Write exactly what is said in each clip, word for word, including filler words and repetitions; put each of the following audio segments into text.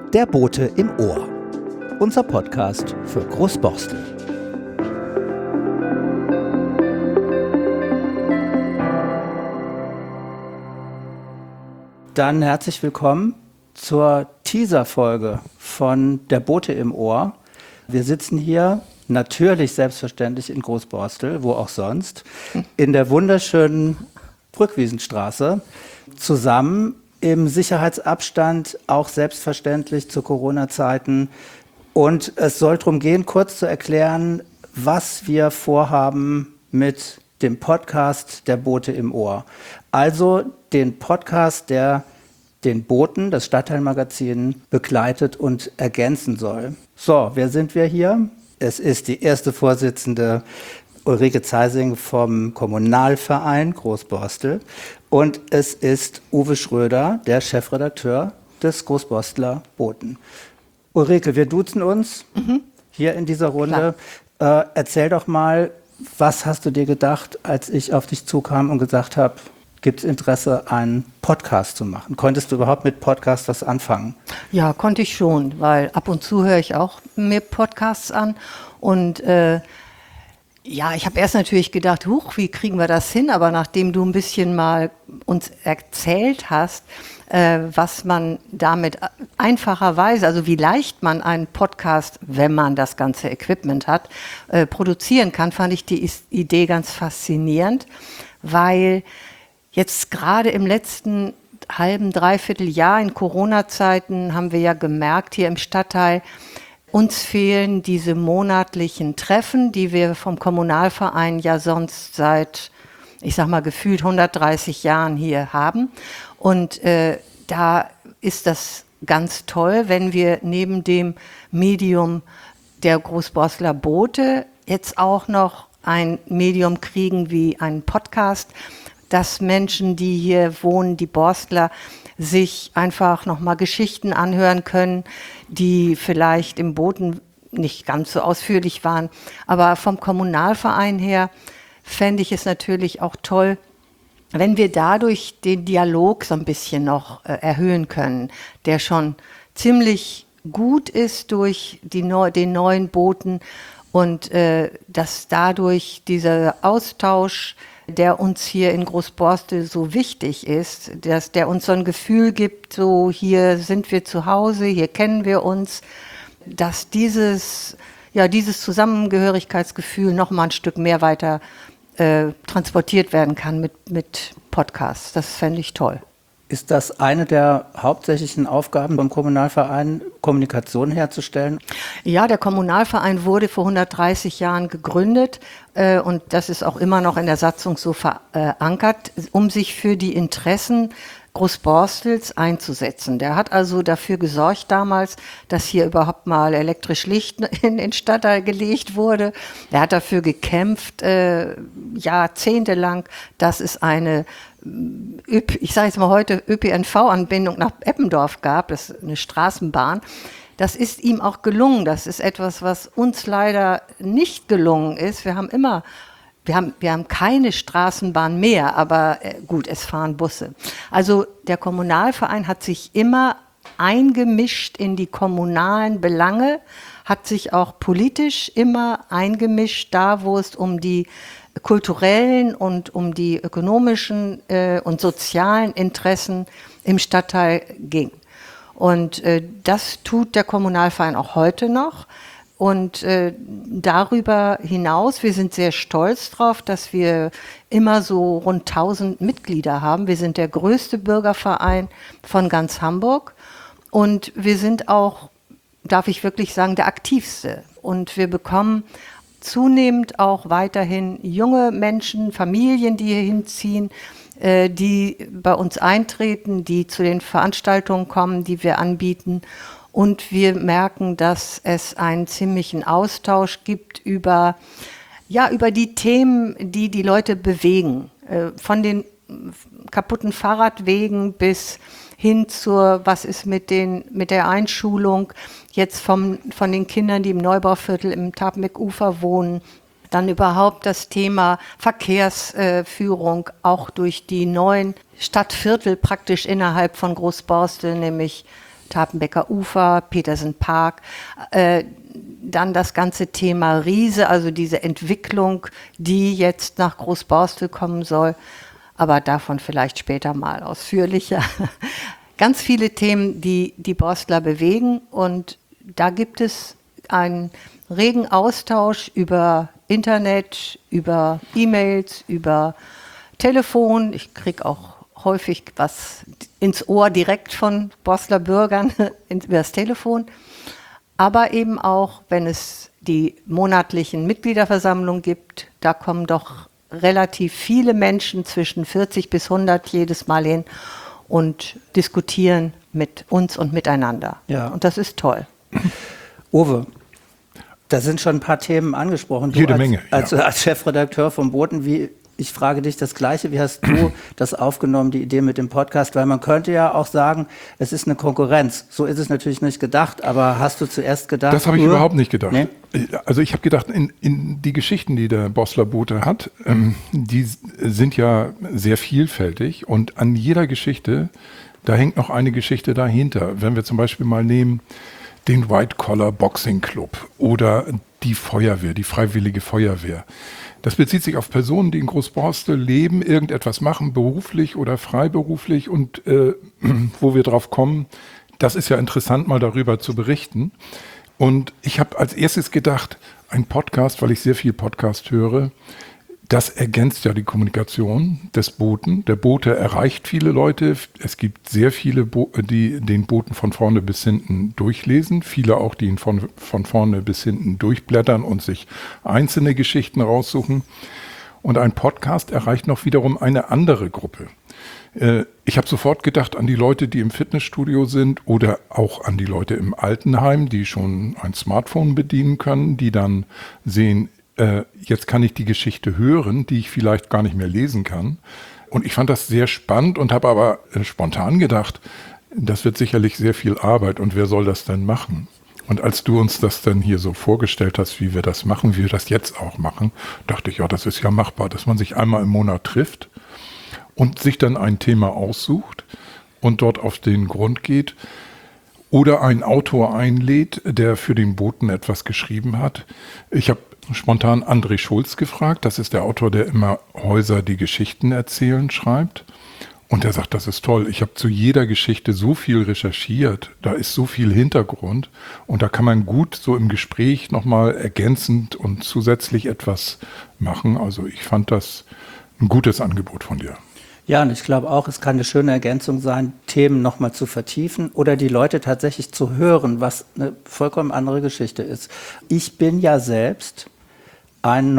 Der Bote im Ohr. Unser Podcast für Großborstel. Dann herzlich willkommen zur Teaser-Folge von Der Bote im Ohr. Wir sitzen hier natürlich selbstverständlich in Großborstel, wo auch sonst, in der wunderschönen Brückwiesenstraße, zusammen im Sicherheitsabstand, auch selbstverständlich zu Corona-Zeiten. Und es soll darum gehen, kurz zu erklären, was wir vorhaben mit dem Podcast Der Bote im Ohr. Also den Podcast, der den Boten, das Stadtteilmagazin, begleitet und ergänzen soll. So, wer sind wir hier? Es ist die erste Vorsitzende Ulrike Zeising vom Kommunalverein Großborstel und es ist Uwe Schröder, der Chefredakteur des Großborsteler Boten. Ulrike, wir duzen uns mhm. hier in dieser Runde. Äh, erzähl doch mal, was hast du dir gedacht, als ich auf dich zukam und gesagt habe, gibt es Interesse, einen Podcast zu machen? Konntest du überhaupt mit Podcast was anfangen? Ja, konnte ich schon, weil ab und zu höre ich auch mir Podcasts an und äh, ja, ich habe erst natürlich gedacht, huch, wie kriegen wir das hin? Aber nachdem du ein bisschen mal uns erzählt hast, äh, was man damit einfacherweise, also wie leicht man einen Podcast, wenn man das ganze Equipment hat, äh, produzieren kann, fand ich die Is- Idee ganz faszinierend, weil jetzt gerade im letzten halben, dreiviertel Jahr in Corona-Zeiten haben wir ja gemerkt hier im Stadtteil, uns fehlen diese monatlichen Treffen, die wir vom Kommunalverein ja sonst seit, ich sag mal, gefühlt hundertdreißig Jahren hier haben. Und äh, da ist das ganz toll, wenn wir neben dem Medium der Großborsteler Bote jetzt auch noch ein Medium kriegen wie einen Podcast, dass Menschen, die hier wohnen, die Borstler, sich einfach nochmal Geschichten anhören können, die vielleicht im Boten nicht ganz so ausführlich waren. Aber vom Kommunalverein her fände ich es natürlich auch toll, wenn wir dadurch den Dialog so ein bisschen noch äh, erhöhen können, der schon ziemlich gut ist durch die neu, den neuen Boten und äh, dass dadurch dieser Austausch, der uns hier in Großborstel so wichtig ist, dass der uns so ein Gefühl gibt, so hier sind wir zu Hause, hier kennen wir uns, dass dieses, ja, dieses Zusammengehörigkeitsgefühl noch mal ein Stück mehr weiter äh, transportiert werden kann mit, mit Podcasts. Das fände ich toll. Ist das eine der hauptsächlichen Aufgaben beim Kommunalverein, Kommunikation herzustellen? Ja, der Kommunalverein wurde vor hundertdreißig Jahren gegründet äh, und das ist auch immer noch in der Satzung so verankert, um sich für die Interessen Großborstels einzusetzen. Der hat also dafür gesorgt damals, dass hier überhaupt mal elektrisch Licht in den Stadtteil gelegt wurde. Er hat dafür gekämpft, äh, jahrzehntelang, dass es eine ich sage jetzt mal heute, Ö P N V-Anbindung nach Eppendorf gab, das ist eine Straßenbahn. Das ist ihm auch gelungen. Das ist etwas, was uns leider nicht gelungen ist. Wir haben immer, wir haben, wir haben keine Straßenbahn mehr, aber äh, gut, es fahren Busse. Also der Kommunalverein hat sich immer eingemischt in die kommunalen Belange, hat sich auch politisch immer eingemischt, da wo es um die kulturellen und um die ökonomischen äh, und sozialen Interessen im Stadtteil ging. Und äh, das tut der Kommunalverein auch heute noch. Und äh, darüber hinaus, wir sind sehr stolz drauf, dass wir immer so rund tausend Mitglieder haben. Wir sind der größte Bürgerverein von ganz Hamburg. Und wir sind auch, darf ich wirklich sagen, der aktivste. Und wir bekommen zunehmend auch weiterhin junge Menschen, Familien, die hier hinziehen, äh, die bei uns eintreten, die zu den Veranstaltungen kommen, die wir anbieten. Und wir merken, dass es einen ziemlichen Austausch gibt über, ja, über die Themen, die die Leute bewegen. Äh, von den kaputten Fahrradwegen bis hin zur, was ist mit den, mit der Einschulung jetzt vom, von den Kindern, die im Neubauviertel im Tapmec-Ufer wohnen. Dann überhaupt das Thema Verkehrsführung, äh, auch durch die neuen Stadtviertel praktisch innerhalb von Großborstel, nämlich Tapenbecker Ufer, Petersen Park, äh, dann das ganze Thema Riese, also diese Entwicklung, die jetzt nach Großborstel kommen soll, aber davon vielleicht später mal ausführlicher. Ganz viele Themen, die die Borstler bewegen, und da gibt es einen regen Austausch über Internet, über E-Mails, über Telefon. Ich kriege auch häufig was ins Ohr direkt von Borstler Bürgern über das Telefon. Aber eben auch, wenn es die monatlichen Mitgliederversammlungen gibt, da kommen doch relativ viele Menschen, zwischen vierzig bis hundert jedes Mal hin, und diskutieren mit uns und miteinander. Ja. Und das ist toll. Uwe, da sind schon ein paar Themen angesprochen. Du Jede als, Menge, ja. Als, als Chefredakteur vom Boten, wie, ich frage dich das Gleiche, wie hast du das aufgenommen, die Idee mit dem Podcast? Weil man könnte ja auch sagen, es ist eine Konkurrenz. So ist es natürlich nicht gedacht, aber hast du zuerst gedacht? Das habe ich uh, überhaupt nicht gedacht. Nee? Also ich habe gedacht, in, in die Geschichten, die der Borstler Bote hat, ähm, die sind ja sehr vielfältig, und an jeder Geschichte, da hängt noch eine Geschichte dahinter. Wenn wir zum Beispiel mal nehmen den White Collar Boxing Club oder die Feuerwehr, die Freiwillige Feuerwehr. Das bezieht sich auf Personen, die in Großborstel leben, irgendetwas machen, beruflich oder freiberuflich, und äh, wo wir drauf kommen, das ist ja interessant, mal darüber zu berichten. Und ich habe als erstes gedacht, ein Podcast, weil ich sehr viel Podcast höre, das ergänzt ja die Kommunikation des Boten. Der Bote erreicht viele Leute. Es gibt sehr viele, Bo- die den Boten von vorne bis hinten durchlesen. Viele auch, die ihn von, von vorne bis hinten durchblättern und sich einzelne Geschichten raussuchen. Und ein Podcast erreicht noch wiederum eine andere Gruppe. Äh, ich habe sofort gedacht an die Leute, die im Fitnessstudio sind, oder auch an die Leute im Altenheim, die schon ein Smartphone bedienen können, die dann sehen, jetzt kann ich die Geschichte hören, die ich vielleicht gar nicht mehr lesen kann. Und ich fand das sehr spannend und habe aber spontan gedacht, das wird sicherlich sehr viel Arbeit, und wer soll das denn machen? Und als du uns das dann hier so vorgestellt hast, wie wir das machen, wie wir das jetzt auch machen, dachte ich, ja, das ist ja machbar, dass man sich einmal im Monat trifft und sich dann ein Thema aussucht und dort auf den Grund geht. Oder einen Autor einlädt, der für den Boten etwas geschrieben hat. Ich habe spontan André Schulz gefragt. Das ist der Autor, der immer Häuser, die Geschichten erzählen, schreibt. Und er sagt, das ist toll. Ich habe zu jeder Geschichte so viel recherchiert. Da ist so viel Hintergrund. Und da kann man gut so im Gespräch nochmal ergänzend und zusätzlich etwas machen. Also ich fand das ein gutes Angebot von dir. Ja, und ich glaube auch, es kann eine schöne Ergänzung sein, Themen nochmal zu vertiefen oder die Leute tatsächlich zu hören, was eine vollkommen andere Geschichte ist. Ich bin ja selbst ein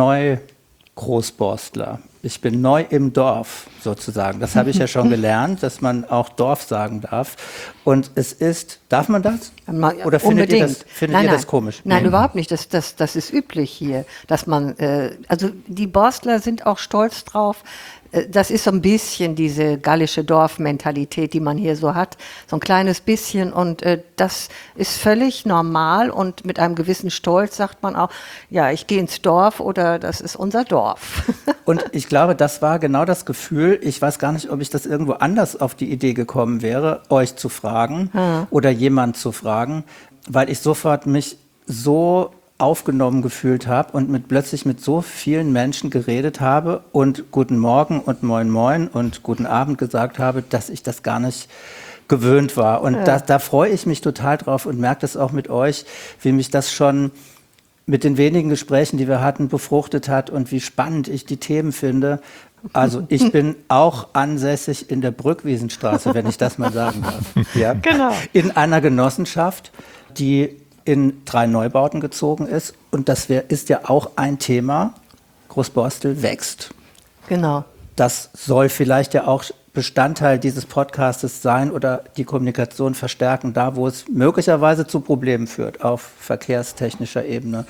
Neu-Großborstler. Ich bin neu im Dorf sozusagen. Das habe ich ja schon gelernt, dass man auch Dorf sagen darf. Und es ist, darf man das? Oder findet ihr das, findet nein, ihr nein. das komisch? Nein, nee. überhaupt nicht. Das, das, das ist üblich hier, dass man, äh, also die Borstler sind auch stolz drauf. Das ist so ein bisschen diese gallische Dorfmentalität, die man hier so hat, so ein kleines bisschen, und äh, das ist völlig normal, und mit einem gewissen Stolz sagt man auch, ja, ich gehe ins Dorf oder das ist unser Dorf. Und ich glaube, das war genau das Gefühl, ich weiß gar nicht, ob ich das irgendwo anders auf die Idee gekommen wäre, euch zu fragen hm. oder jemand zu fragen, weil ich sofort mich so aufgenommen gefühlt habe und mit plötzlich mit so vielen Menschen geredet habe und guten Morgen und moin moin und guten Abend gesagt habe, dass ich das gar nicht gewöhnt war. Und ja. da, da freue ich mich total drauf und merke das auch mit euch, wie mich das schon mit den wenigen Gesprächen, die wir hatten, befruchtet hat und wie spannend ich die Themen finde. Also ich bin auch ansässig in der Brückwiesenstraße, wenn ich das mal sagen darf. Ja. Genau. In einer Genossenschaft, die in drei Neubauten gezogen ist. Und das wär, ist ja auch ein Thema. Großborstel wächst. Genau. Das soll vielleicht ja auch Bestandteil dieses Podcastes sein oder die Kommunikation verstärken, da wo es möglicherweise zu Problemen führt, auf verkehrstechnischer Ebene.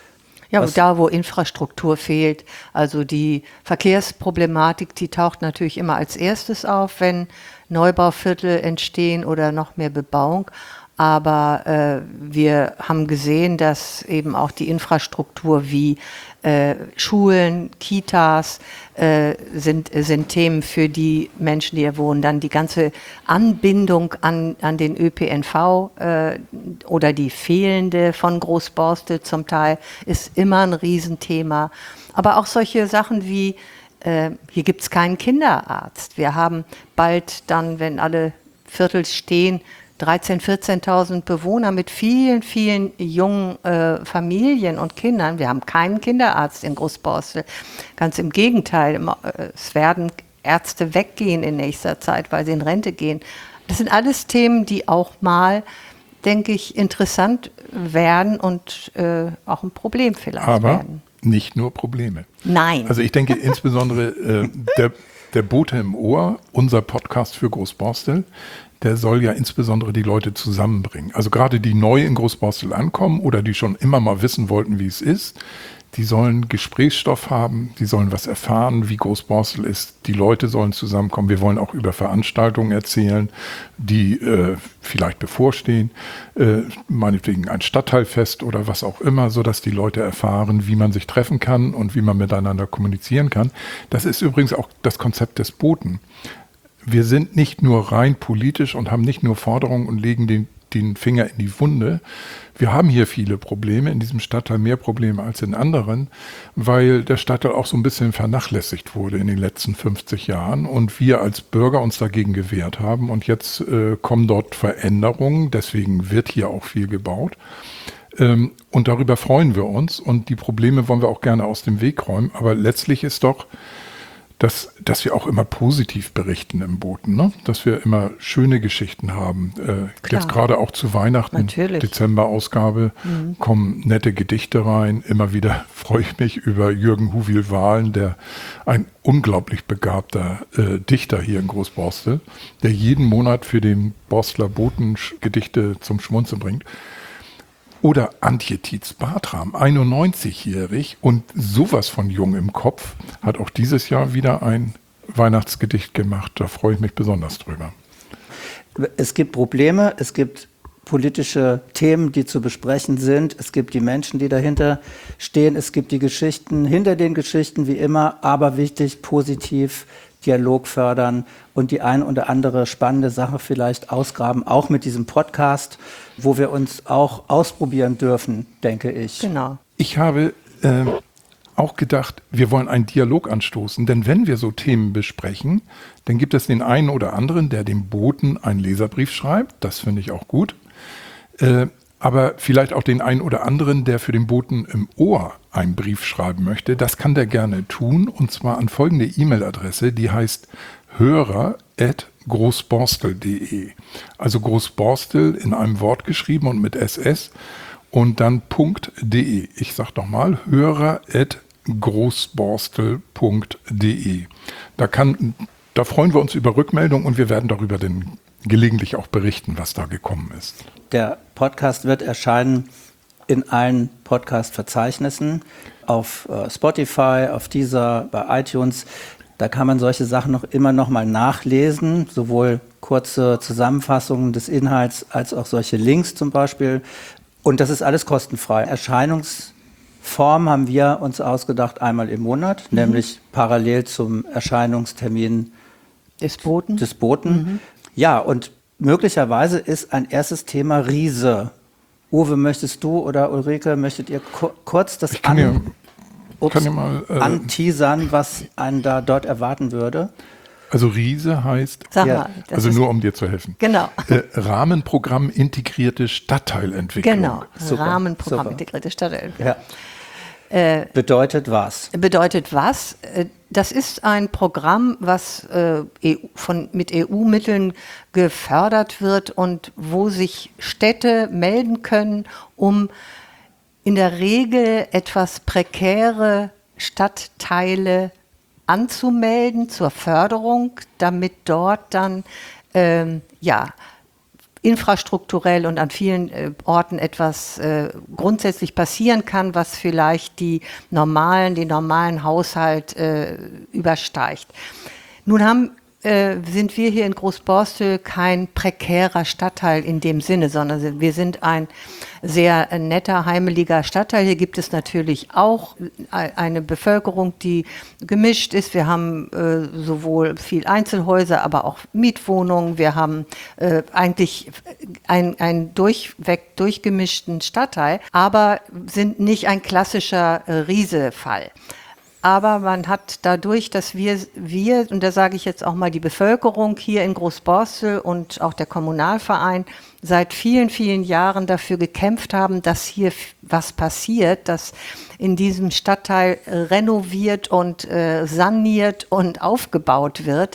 Ja, Was? da wo Infrastruktur fehlt. Also die Verkehrsproblematik, die taucht natürlich immer als erstes auf, wenn Neubauviertel entstehen oder noch mehr Bebauung. Aber äh, wir haben gesehen, dass eben auch die Infrastruktur wie äh, Schulen, Kitas äh, sind, sind Themen für die Menschen, die hier wohnen. Dann die ganze Anbindung an, an den Ö P N V äh, oder die fehlende von Großborstel zum Teil ist immer ein Riesenthema. Aber auch solche Sachen wie, äh, hier gibt es keinen Kinderarzt. Wir haben bald dann, wenn alle Viertel stehen, dreizehntausend, vierzehntausend Bewohner mit vielen, vielen jungen äh, Familien und Kindern. Wir haben keinen Kinderarzt in Großborstel. Ganz im Gegenteil, es werden Ärzte weggehen in nächster Zeit, weil sie in Rente gehen. Das sind alles Themen, die auch mal, denke ich, interessant werden und äh, auch ein Problem vielleicht Aber werden. Nicht nur Probleme. Nein. Also ich denke insbesondere äh, der, der Bote im Ohr, unser Podcast für Großborstel, der soll ja insbesondere die Leute zusammenbringen. Also gerade die neu in Großborstel ankommen oder die schon immer mal wissen wollten, wie es ist, die sollen Gesprächsstoff haben, die sollen was erfahren, wie Großborstel ist. Die Leute sollen zusammenkommen. Wir wollen auch über Veranstaltungen erzählen, die äh, vielleicht bevorstehen, äh, meinetwegen ein Stadtteilfest oder was auch immer, sodass die Leute erfahren, wie man sich treffen kann und wie man miteinander kommunizieren kann. Das ist übrigens auch das Konzept des Boten. Wir sind nicht nur rein politisch und haben nicht nur Forderungen und legen den, den Finger in die Wunde. Wir haben hier viele Probleme, in diesem Stadtteil mehr Probleme als in anderen, weil der Stadtteil auch so ein bisschen vernachlässigt wurde in den letzten fünfzig Jahren und wir als Bürger uns dagegen gewehrt haben. Und jetzt äh, kommen dort Veränderungen, deswegen wird hier auch viel gebaut. Ähm, und darüber freuen wir uns und die Probleme wollen wir auch gerne aus dem Weg räumen. Aber letztlich ist doch, Dass, dass wir auch immer positiv berichten im Boten, ne? Dass wir immer schöne Geschichten haben. Äh, jetzt gerade auch zu Weihnachten, Dezember-Ausgabe, mhm. kommen nette Gedichte rein. Immer wieder freue ich mich über Jürgen Huwiel-Wahlen, der ein unglaublich begabter äh, Dichter hier in Großborstel, der jeden Monat für den Borstler Boten Gedichte zum Schmunzeln bringt. Oder Antje Tietz-Bartram, einundneunzigjährig und sowas von jung im Kopf, hat auch dieses Jahr wieder ein Weihnachtsgedicht gemacht. Da freue ich mich besonders drüber. Es gibt Probleme, es gibt politische Themen, die zu besprechen sind. Es gibt die Menschen, die dahinter stehen. Es gibt die Geschichten hinter den Geschichten, wie immer, aber wichtig, positiv Dialog fördern und die ein oder andere spannende Sache vielleicht ausgraben, auch mit diesem Podcast, wo wir uns auch ausprobieren dürfen, denke ich. Genau. Ich habe äh, auch gedacht, wir wollen einen Dialog anstoßen, denn wenn wir so Themen besprechen, dann gibt es den einen oder anderen, der dem Boten einen Leserbrief schreibt, das finde ich auch gut, äh, aber vielleicht auch den einen oder anderen, der für den Boten im Ohr einen Brief schreiben möchte. Das kann der gerne tun, und zwar an folgende E-Mail-Adresse, die heißt hörer at großborstel punkt de. Also Großborstel in einem Wort geschrieben und mit S S und dann .de. Ich sage nochmal, hörer at großborstel punkt de. Da, kann, da freuen wir uns über Rückmeldung und wir werden darüber den gelegentlich auch berichten, was da gekommen ist. Der Podcast wird erscheinen in allen Podcast-Verzeichnissen, auf äh, Spotify, auf Deezer, bei iTunes. Da kann man solche Sachen noch immer noch mal nachlesen, sowohl kurze Zusammenfassungen des Inhalts als auch solche Links zum Beispiel. Und das ist alles kostenfrei. Erscheinungsform haben wir uns ausgedacht, einmal im Monat, mhm. nämlich parallel zum Erscheinungstermin des Boten. Des Boten. Mhm. Ja, und möglicherweise ist ein erstes Thema Riese. Uwe, möchtest du oder Ulrike, möchtet ihr ku- kurz das ich kann an, ja, ups, kann ja mal, äh, anteasern, was einen da dort erwarten würde? Also Riese heißt, Sag ja, mal, das also ist, nur um dir zu helfen. Genau. Äh, Rahmenprogramm integrierte Stadtteilentwicklung. Genau, Super, Rahmenprogramm super. integrierte Stadtteilentwicklung. Ja. Äh, bedeutet was? Bedeutet was? Das ist ein Programm, was äh, E U, von, mit E U-Mitteln gefördert wird und wo sich Städte melden können, um in der Regel etwas prekäre Stadtteile anzumelden zur Förderung, damit dort dann ähm, ja, infrastrukturell und an vielen äh, Orten etwas äh, grundsätzlich passieren kann, was vielleicht die normalen, den normalen Haushalt äh, übersteigt. Nun haben äh, sind wir hier in Großborstel kein prekärer Stadtteil in dem Sinne, sondern wir sind ein sehr netter, heimeliger Stadtteil. Hier gibt es natürlich auch eine Bevölkerung, die gemischt ist. Wir haben äh, sowohl viel Einzelhäuser, aber auch Mietwohnungen. Wir haben äh, eigentlich einen, einen durchweg durchgemischten Stadtteil, aber sind nicht ein klassischer äh, Riese-Fall. Aber man hat dadurch, dass wir, wir, und da sage ich jetzt auch mal die Bevölkerung hier in Großborstel und auch der Kommunalverein, seit vielen, vielen Jahren dafür gekämpft haben, dass hier was passiert, dass in diesem Stadtteil renoviert und äh, saniert und aufgebaut wird.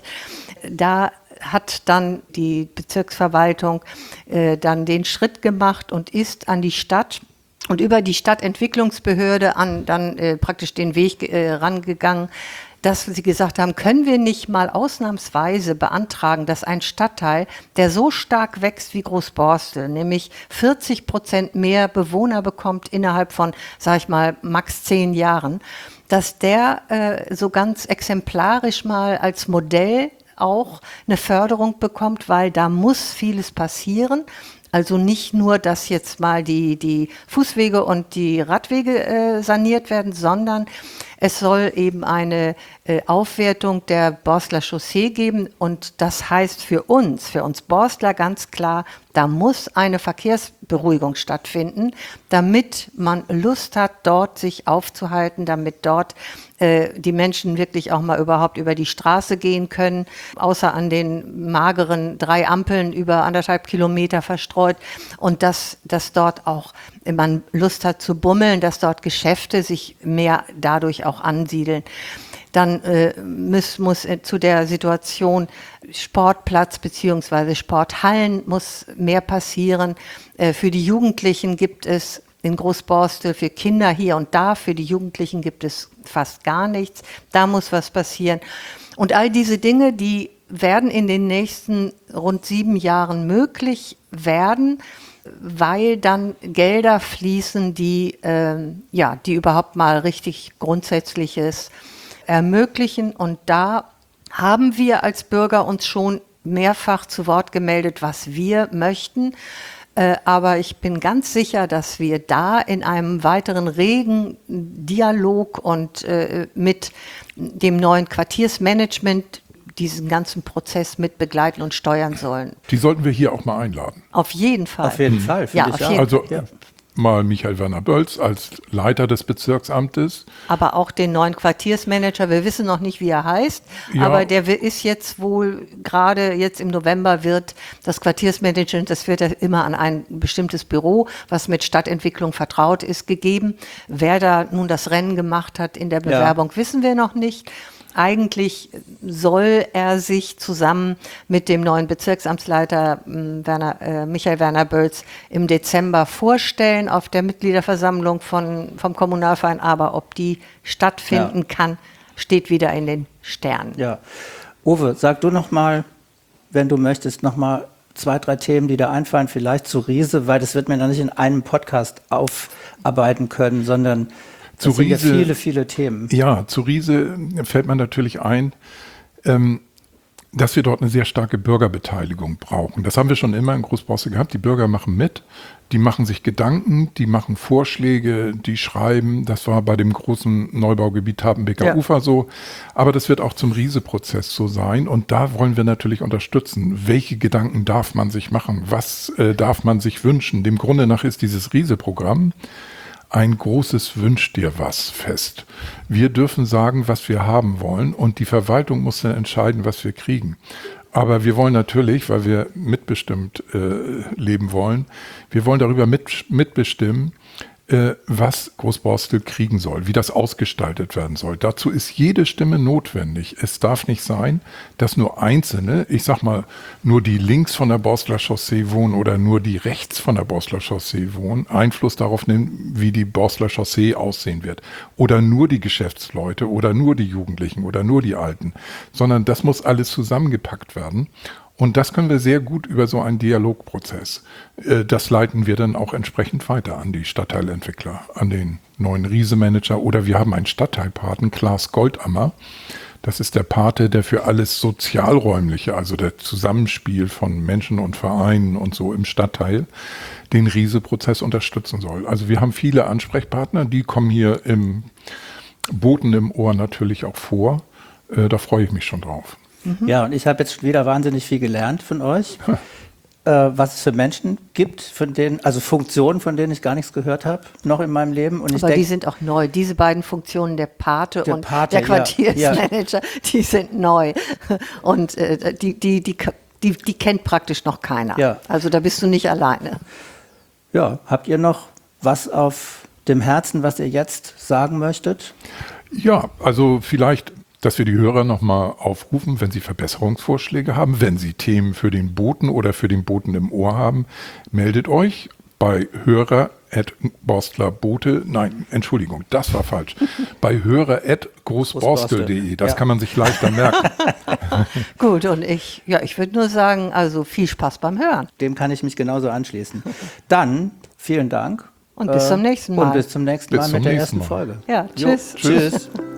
Da hat dann die Bezirksverwaltung äh, dann den Schritt gemacht und ist an die Stadt und über die Stadtentwicklungsbehörde an dann äh, praktisch den Weg äh, rangegangen, dass sie gesagt haben, können wir nicht mal ausnahmsweise beantragen, dass ein Stadtteil, der so stark wächst wie Großborstel, nämlich vierzig Prozent mehr Bewohner bekommt innerhalb von, sag ich mal, max zehn Jahren, dass der äh, so ganz exemplarisch mal als Modell auch eine Förderung bekommt, weil da muss vieles passieren. Also nicht nur, dass jetzt mal die, die Fußwege und die Radwege äh, saniert werden, sondern es soll eben eine äh, Aufwertung der Borstler Chaussee geben. Und das heißt für uns, für uns Borstler ganz klar, da muss eine Verkehrsberuhigung stattfinden, damit man Lust hat, dort sich aufzuhalten, damit dort äh, die Menschen wirklich auch mal überhaupt über die Straße gehen können, außer an den mageren drei Ampeln über anderthalb Kilometer verstreut. Und dass, dass dort auch man Lust hat zu bummeln, dass dort Geschäfte sich mehr dadurch auch ansiedeln. Dann äh, muss, muss äh, zu der Situation Sportplatz bzw. Sporthallen muss mehr passieren. Äh, für die Jugendlichen gibt es in Großborstel, für Kinder hier und da, für die Jugendlichen gibt es fast gar nichts. Da muss was passieren. Und all diese Dinge, die werden in den nächsten rund sieben Jahren möglich werden, weil dann Gelder fließen, die, äh, ja, die überhaupt mal richtig Grundsätzliches ermöglichen. Und da haben wir als Bürger uns schon mehrfach zu Wort gemeldet, was wir möchten. Äh, aber ich bin ganz sicher, dass wir da in einem weiteren regen Dialog und äh, mit dem neuen Quartiersmanagement diesen ganzen Prozess mit begleiten und steuern sollen. Die sollten wir hier auch mal einladen. Auf jeden Fall. Auf jeden Fall, finde Ja, ich auf auch. jeden- Also Ja. mal Michael Werner Bölz als Leiter des Bezirksamtes. Aber auch den neuen Quartiersmanager, wir wissen noch nicht, wie er heißt, Ja. aber der wi- ist jetzt wohl, gerade jetzt im November wird das Quartiersmanagement, das wird ja immer an ein bestimmtes Büro, was mit Stadtentwicklung vertraut ist, gegeben. Wer da nun das Rennen gemacht hat in der Ja. Bewerbung, wissen wir noch nicht. Eigentlich soll er sich zusammen mit dem neuen Bezirksamtsleiter m, Werner, äh, Michael Werner Bölz im Dezember vorstellen auf der Mitgliederversammlung von, vom Kommunalverein. Aber ob die stattfinden Ja. kann, steht wieder in den Sternen. Ja. Uwe, sag du noch mal, wenn du möchtest, noch mal zwei, drei Themen, die da einfallen, vielleicht zu Riese, weil das wird man dann nicht in einem Podcast aufarbeiten können, sondern Zu das sind ja Riese- viele, viele Themen. Ja, zu Riese fällt mir natürlich ein, ähm, dass wir dort eine sehr starke Bürgerbeteiligung brauchen. Das haben wir schon immer in Großborstel gehabt. Die Bürger machen mit, die machen sich Gedanken, die machen Vorschläge, die schreiben. Das war bei dem großen Neubaugebiet Tapenbeker Ja. Ufer so. Aber das wird auch zum Riese-Prozess so sein. Und da wollen wir natürlich unterstützen. Welche Gedanken darf man sich machen? Was äh, darf man sich wünschen? Dem Grunde nach ist dieses Riese-Programm ein großes Wünsch dir was fest. Wir dürfen sagen, was wir haben wollen und die Verwaltung muss dann entscheiden, was wir kriegen. Aber wir wollen natürlich, weil wir mitbestimmt äh, leben wollen, wir wollen darüber mit, mitbestimmen, äh, was Großborstel kriegen soll, wie das ausgestaltet werden soll. Dazu ist jede Stimme notwendig. Es darf nicht sein, dass nur Einzelne, ich sag mal, nur die links von der Borstler Chaussee wohnen oder nur die rechts von der Borstler Chaussee wohnen, Einfluss darauf nehmen, wie die Borstler Chaussee aussehen wird. Oder nur die Geschäftsleute oder nur die Jugendlichen oder nur die Alten. Sondern das muss alles zusammengepackt werden. Und das können wir sehr gut über so einen Dialogprozess. Äh, Das leiten wir dann auch entsprechend weiter an die Stadtteilentwickler, an den neuen Riese-Manager oder wir haben einen Stadtteilpaten, Klaas Goldammer. Das ist der Pate, der für alles Sozialräumliche, also der Zusammenspiel von Menschen und Vereinen und so im Stadtteil, den Riese-Prozess unterstützen soll. Also wir haben viele Ansprechpartner, die kommen hier im Boten im Ohr natürlich auch vor. Äh, da freue ich mich schon drauf. Mhm. Ja, und ich habe jetzt wieder wahnsinnig viel gelernt von euch, äh, was es für Menschen gibt, von denen, also Funktionen, von denen ich gar nichts gehört habe, noch in meinem Leben. Und ich Aber denk, die sind auch neu. Diese beiden Funktionen, der Pate Der und Pate, der ja, Quartiersmanager, die sind neu. Und äh, die, die, die, die, die kennt praktisch noch keiner. Ja. Also da bist du nicht alleine. Ja, habt ihr noch was auf dem Herzen, was ihr jetzt sagen möchtet? Ja, also vielleicht, dass wir die Hörer nochmal aufrufen, wenn sie Verbesserungsvorschläge haben, wenn sie Themen für den Boten oder für den Boten im Ohr haben, meldet euch bei hörer at borstlerbote, nein, Entschuldigung, das war falsch, bei hörer at großborstel punkt de, das Ja. kann man sich leichter merken. Gut, und ich, ja, ich würde nur sagen, also viel Spaß beim Hören. Dem kann ich mich genauso anschließen. Dann vielen Dank. Und bis zum nächsten Mal. Und bis zum nächsten Bis Mal zum mit der nächsten ersten Mal. Folge. Ja, tschüss. Jo, tschüss.